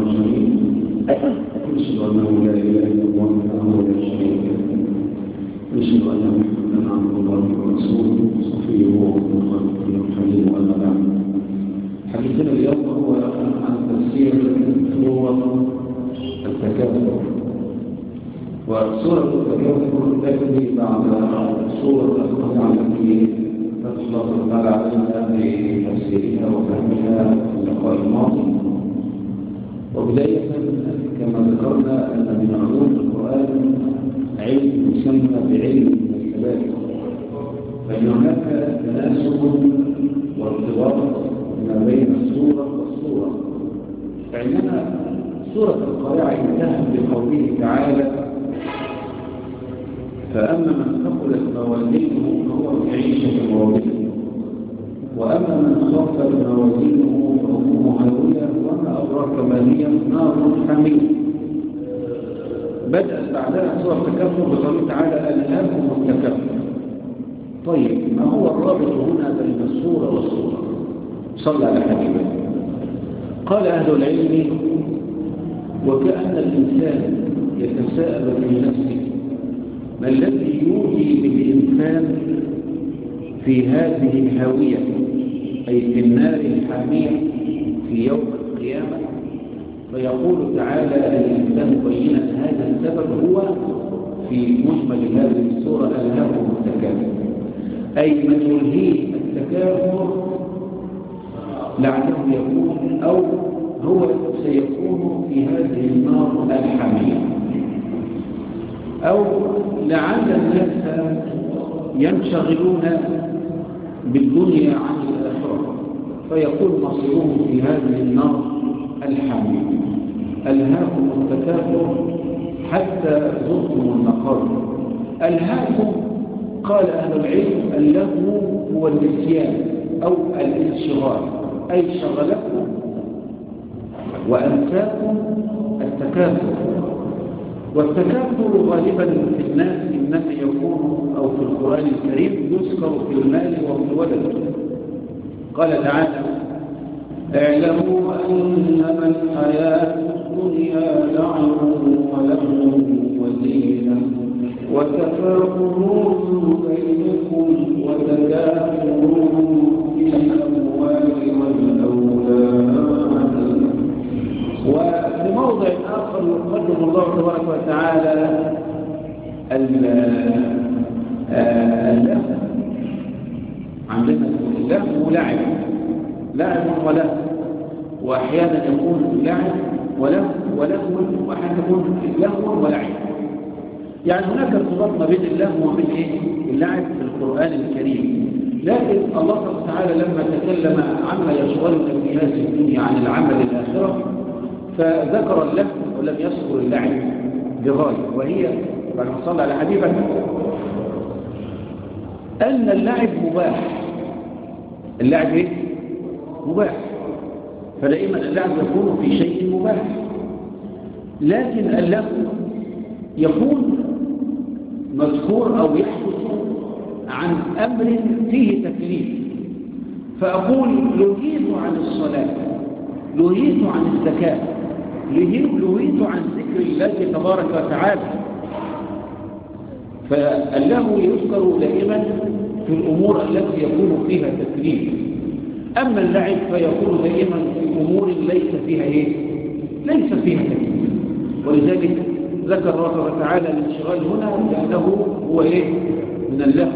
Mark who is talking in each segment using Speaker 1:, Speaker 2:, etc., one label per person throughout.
Speaker 1: الرحيم. أشهد أنه لا إله إلا الله وحده لا شريك له، أشهد أن محمدا عبد الله ورسوله صفيه ومن خلقه وخليله أما بعد. حديثنا اليوم هو عن تفسير سورة التكاثر. وسورة التكاثر تأتي بعد سورة القطع التي فتح الله تعالى علينا بتفسيرها وفهمها في اللقاء الماضي. وبداية كما ذكرنا أن من علوم القرآن علم يسمى بعلم الكبائر، فإن هناك تناسب وارتباط ما بين السورة والسورة. فعندنا سورة القارعة انتهت بقوله تعالى: فأما من ثقلت موازينه فهو في عيشة راضية، وأما من خفت موازينه فأمه هاوية وما أدراك ما هي نار حميم. بدأت بعدها سورة التكاثر بقوله تعالى: ألهاكم التكاثر. طيب، ما هو الرابط هنا بين السورة والسورة؟ صلى على حبيبه. قال أهل العلم: وكأن الإنسان يتساءل في نفسه ما الذي يوحي بالإنسان في هذه الهاوية، أي في النار الحامية في يوم القيامة. فيقول تعالى للإنسان بينا هذا السبب هو في مجمل هذه السورة: ألهاكم التكاثر، أي من يلهيه التكاثر لعله يكون أو هو سيكون في هذه النار الحامية، أو لعل الناس ينشغلون بالدنيا عن الآخرة فيكون مصيرهم في هذه النار الحامية. ألهاكم التكاثر حتى زرتم المقابر. ألهاكم، قال أهل العلم: اللهو هو النسيان أو الانشغال، أي شغلكم وأنساكم التكاثر. والتكاثر غالبا في الناس إنما يكون أو في القرآن الكريم يذكر في المال وفي الولد. قال تعالى: اعلموا أنما الحياة الدنيا لعب ولهو وزينة وتفاخر بينكم وتكاثر في الأموال والأولاد. وفي موضع آخر يقدم الله تبارك وتعالى اللهو. عندنا اللهو لعب ولهو، وأحيانا يكون لعب ولهو وأحيانا يكون لهو ولعب. يعني هناك ارتباط ما بين اللهو وبين اللعب في القرآن الكريم. لكن الله سبحانه وتعالى لما تكلم عما يشغلنا في هذه الدنيا عن العمل الآخرة فذكر اللهو ولم يذكر اللعب بغاية، وهي بعد ما صلى على حبيبك أن اللعب مباح. اللعب ايه؟ مباح. فدائما اللعب يكون في شيء مباح، لكن اللهو يكون مذكور أو يحدث عن أمر فيه تكليف. فأقول: لهيت عن الصلاة، لهيت عن الزكاة، لهيت عن ذكر الله تبارك وتعالى. فاللهو يذكر دائما في الأمور التي يكون فيها تكليف، أما اللعب فيكون دائما في أمور ليس فيها ليس فيها تكليف. ولذلك ذكر الله تعالى الانشغال هنا لأنه هو من اللهو.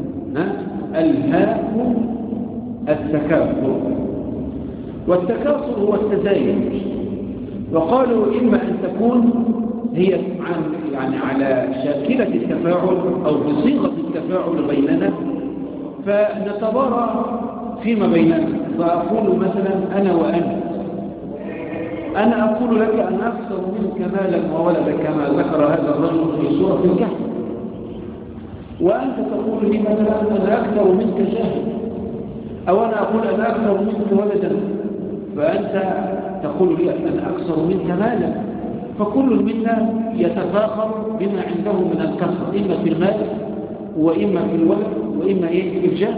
Speaker 1: ألهاكم التكاثر. والتكاثر هو التزايد. وقالوا إما أن تكون هي يعني على شاكلة التفاعل أو بصيغة التفاعل بيننا، فنتبارى فيما بيننا. فأقول مثلا: أنا وأنت، أنا أقول لك أن أكثر منك مالا وولدا كما ذكر هذا الرجل في سورة الكهف، وأنت تقول لي مثلا: أنا أكثر منك جاهل، أو أنا أقول: أنا أكثر منك ولدا، فأنت تقول لي: أنا أكثر منك مالا. فكل منا يتفاخر بما عنده من الكثرة، إما في المال وإما في الولد وإما في الجاه.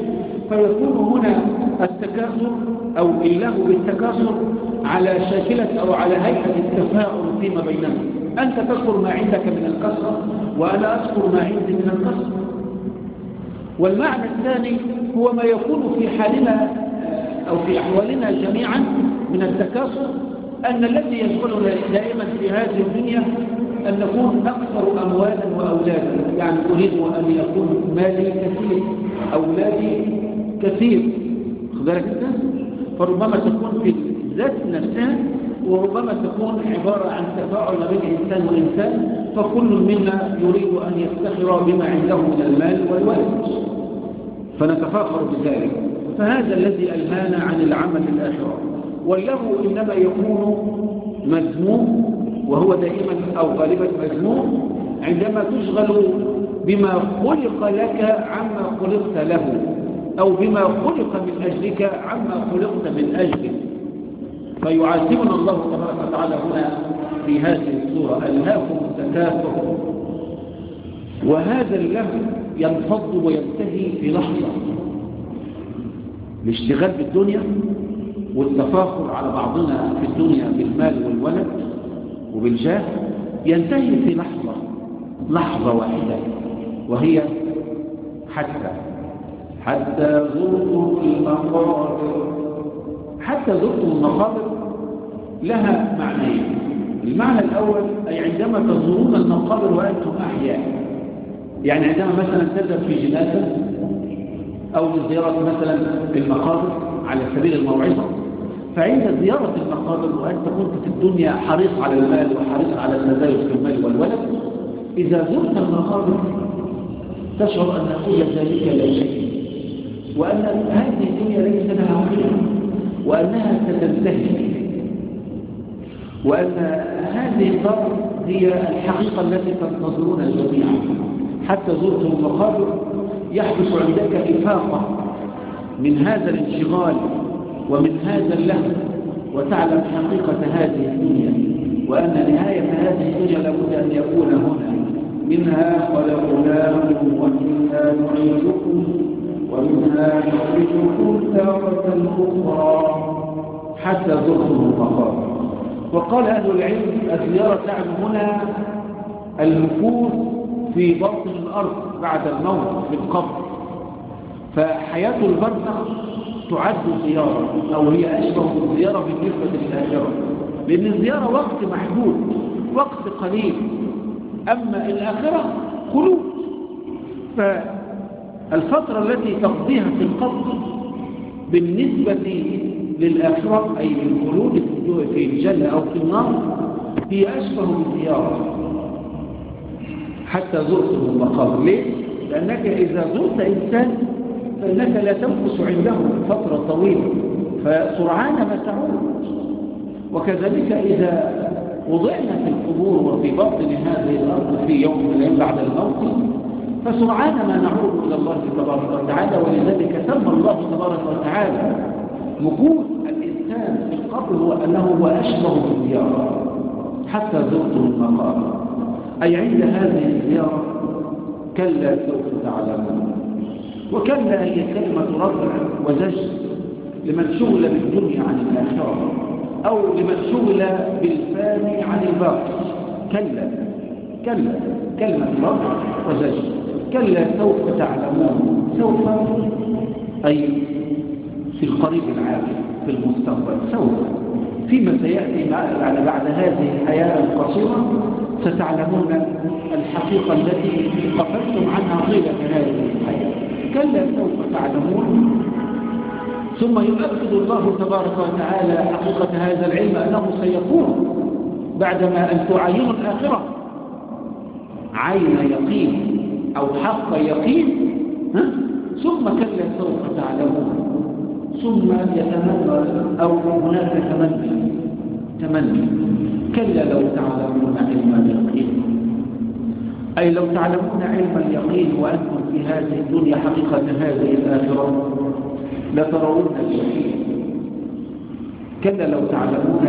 Speaker 1: فيكون هنا التكاثر أو اللهو بالتكاثر على شاكلة أو على هيئة التفاؤل فيما بيننا. أنت تذكر ما عندك من الكثرة وأنا أذكر ما عندي من الكثرة. والمعنى الثاني هو ما يكون في حالنا أو في أحوالنا جميعا من التكاثر، أن الذي يشغلنا دائما في هذه الدنيا أن نكون أكثر أموالا وأولادا. يعني أريد أن يكون مالي كثير، أولادي كثير، خذلك أنت؟ فربما تكون في الذات نفسها، وربما تكون عبارة عن تفاعل بين إنسان وإنسان، فكل منا يريد أن يفتخر بما عنده من المال والولد، فنتفاخر بذلك. فهذا الذي ألهانا عن العمل الآخرة. واللهو إنما يكون مذموم، وهو دائما أو غالبا مذموم عندما تشغل بما خلق لك عما خلقت له، أو بما خلق من أجلك عما خلقت من أجله. فيعاتبنا الله تبارك وتعالى هنا في هذه السورة: ألهاكم التكاثر. وهذا اللهو ينفض وينتهي في لحظة. الاشتغال بالدنيا والتفاخر على بعضنا في الدنيا بالمال والولد وبالجاه ينتهي في لحظة واحدة، وهي حتى زرتم المقابر. حتى زرتم المقابر لها معنيين. المعنى الأول أي عندما تزورون المقابر وأنتم أحياء، يعني عندما مثلا تذهب في جنازة أو لزيارة مثلا المقابر على سبيل الموعظة، فعند زيارة المقابر وأنت كنت في الدنيا حريص على المال وحريص على التزايد في المال والولد، إذا زرت المقابر تشعر أن كل ذلك لا شيء، وأن هذه الدنيا ليس لها قيمة، وأنها ستنتهي، وأن هذه الدار هي الحقيقة التي تنتظرونها جميعا. حتى زرتم المقابر يحدث عندك إفاقة من هذا الانشغال ومن هذا اللهو، وتعلم حقيقة هذه الدنيا، وأن نهاية هذه الدنيا لابد أن يكون هنا. منها خلقناكم ومنها نعيدكم ومنها نخرجكم تارة أخرى. حتى زرتم المقابر. وقال أهل العلم: الزيارة تعني هنا المكوث في باطن الأرض بعد الموت في القبر. فحياة البرزخ تعد زيارة، أو هي أشبه بالزيارة بالنسبة للآخرة، لأن الزيارة وقت محدود، وقت قليل، أما الآخرة خلود. فالفترة التي تقضيها في القبر بالنسبة للآخرة أي للخلود في الجنة أو في النار هي أشبه بالزيارة. حتى زرتم المقابر. ليه؟ لأنك إذا زرت إنسان فإنك لا تمكث عنده فترة طويلة، فسرعان ما تعود. وكذلك إذا وضعنا في القبور وفي باطن هذه الأرض في يوم من الأيام بعد الموت، فسرعان ما نعود إلى الله تبارك وتعالى. ولذلك سمى الله تبارك وتعالى مكوث الإنسان في القبر هو أنه هو أشبه بالزيارة. حتى زرتم المقابر أي عند هذه الزيارة كلا سوف تعلمون. وكلا هي كلمة رفع وزجر لمن شغل بالدنيا عن الآخرة، أو لمن شغل بالفاني عن الباقي. كلا كلمة رفع وزجر. كلا سوف تعلمون. سوف أي في القريب العاجل، في المستقبل، سوف فيما سيأتي بعد هذه الحياة القصيرة ستعلمون الحقيقة التي غفلتم عنها طيلة هذه الحياة. كلا سوف تعلمون. ثم يؤكد الله تبارك وتعالى حقيقة هذا العلم أنه سيكون بعدما أن تعينوا الآخرة عين يقين أو حق يقين، ثم كلا سوف تعلمون. ثم يتمنى أو هناك تمني كلا لو تعلمون علم اليقين، أي لو تعلمون علم اليقين وأنتم في هذه الدنيا حقيقة هذه الآخرة لترون الجحيم. كلا لو تعلمون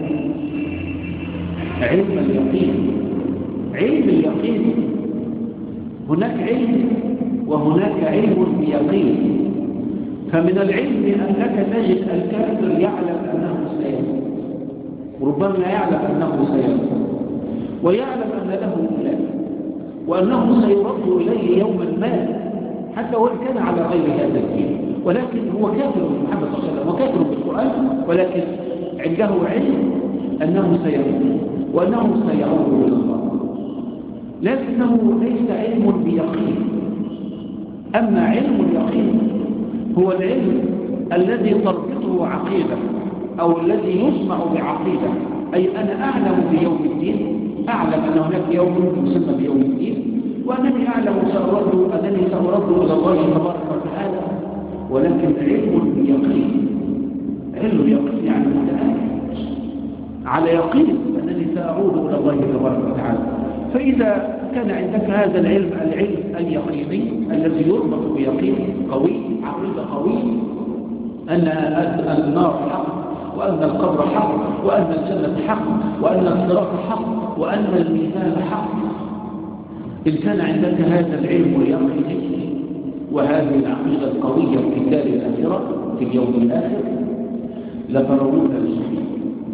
Speaker 1: علم اليقين. علم اليقين هناك علم وهناك علم بيقين. فمن العلم أنك تجد الكافر يعلم أنه سيموت، ربما يعلم أنه سيموت، ويعلم أن له إله، وأنه سيرد إليه يوما ما، حتى وإن كان على غير هذا الدين، ولكن هو كافر بمحمد صلى الله عليه وسلم وكافر بالقرآن، ولكن عنده علم أنه سيموت وأنه سيعود إلى الله، لكنه ليس علم بيقين. أما علم اليقين هو العلم الذي تربطه عقيدة، أو الذي يسمع بعقيدة، أي أنا أعلم بيوم الدين، أعلم أن هناك يوم يسمى بيوم الدين، وأنني أعلم أنني سأرد إلى الله تبارك وتعالى، ولكن علم اليقين، علم اليقين يعني متأكد على يقين أنني سأعود إلى الله تبارك وتعالى. فإذا كان عندك هذا العلم اليقيني الذي يربط بيقين قوي، عقيدة قوي، أن النار حق، وأن القبر حق، وأن الجنة حق، وأن الصراط حق، وأن الميزان حق، إن كان عندك هذا العلم اليقيني وهذه العقيدة القوية في الدار الآخرة في اليوم الآخر، لترون الجحيم،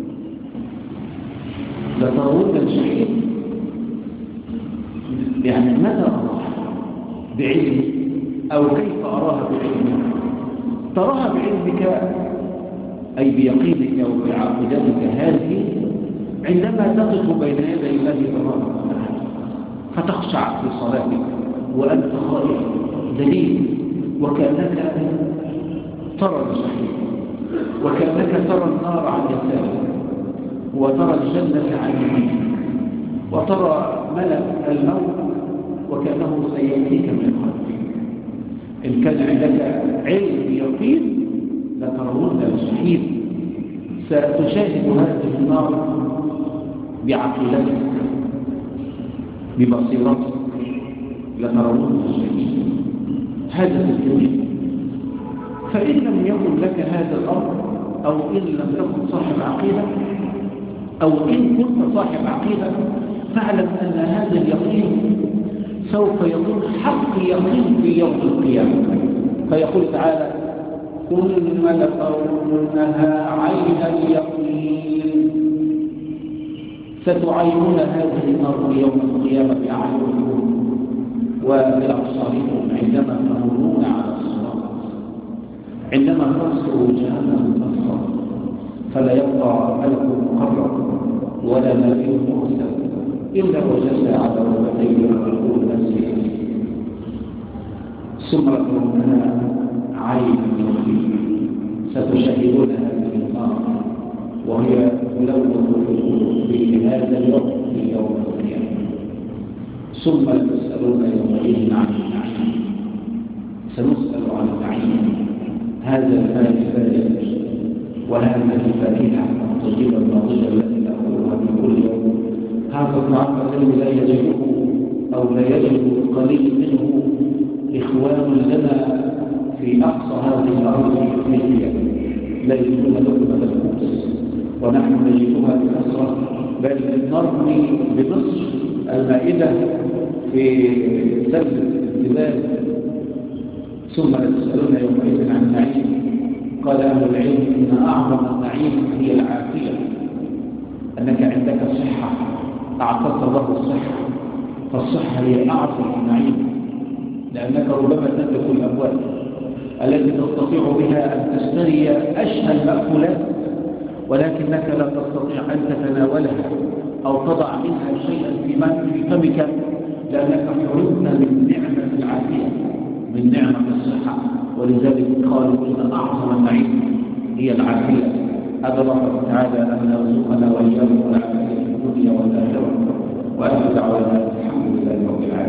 Speaker 1: لترون الجحيم. يعني ماذا أراها بعلمي، أو كيف أراها بعلمي؟ تراها بعلمك أي بيقينك وبعقيدتك هذه عندما تقف بين يدي الله تبارك وتعالى فتخشع في صلاتك وأنت خائف دليل، وكأنك ترى الجحيم، وكأنك ترى النار عن يسارك، وترى الجنة عن يمينك، وترى ملك الموت وكأنه سيأتيك من خلفك. إن كان عندك علم يقين لترون الجحيم، ستشاهد هذه النار بعقيدتك ببصيرتك، لترون الجحيم. هذا في الدنيا. فإن لم يكن لك هذا الأمر، أو إن لم تكن صاحب عقيدة، أو إن كنت صاحب عقيدة، فاعلم أن هذا اليقين سوف يكون حق يقين في يوم القيامة. فيقول تعالى: ثم لترونها عين اليقين، ستعينون هذه النار يوم القيامة بأعينكم وبأبصاركم عندما تمرون على الصراط، عندما تصلوا جهنم تصل، فلا يبقى ملك مقرب ولا نبي مرسل إلا وجلس على ركبتيه ويقول نفسي. ثم لترونها عين اليقين، ستشاهدون هذه النار وهي تلوث في هذا اليوم في يوم القيامة. ثم تسألون يومئذ عن النعيم، سنسأل عن النعيم، هذا المال الفارغ وهذه الفاكهة الطيبة الناضجة التي نأكلها في كل يوم، هذا الطعام الذي لا يجده أو لا يجد قليل منه إخوان لنا في أقصى هذه الأرض في إفريقيا لا يجدون لقمة الخبز، ونحن نجدها بكثرة، بل نرمي بنصف المائدة في سلة الجبال. ثم تسألون يومئذ عن النعيم. قال أهل العلم إن أعظم النعيم هي العافية، أنك عندك صحة، أعطت الله الصحة، فالصحة هي أعظم النعيم، لأنك ربما تملك الأموال التي تستطيع بها أن تشتري أشهى المأكولات، ولكنك لا تستطيع أن تتناولها أو تضع منها شيئا في فمك، لأنك حرمت من نعمة العافية، من نعمة الصحة. ولذلك قالوا إن أعظم النعيم هي العافية. هذا الله تعالى أن يرزقنا وإياكم العافية في الدنيا والآخرة، وأن دعوانا الحمد لله رب العالمين.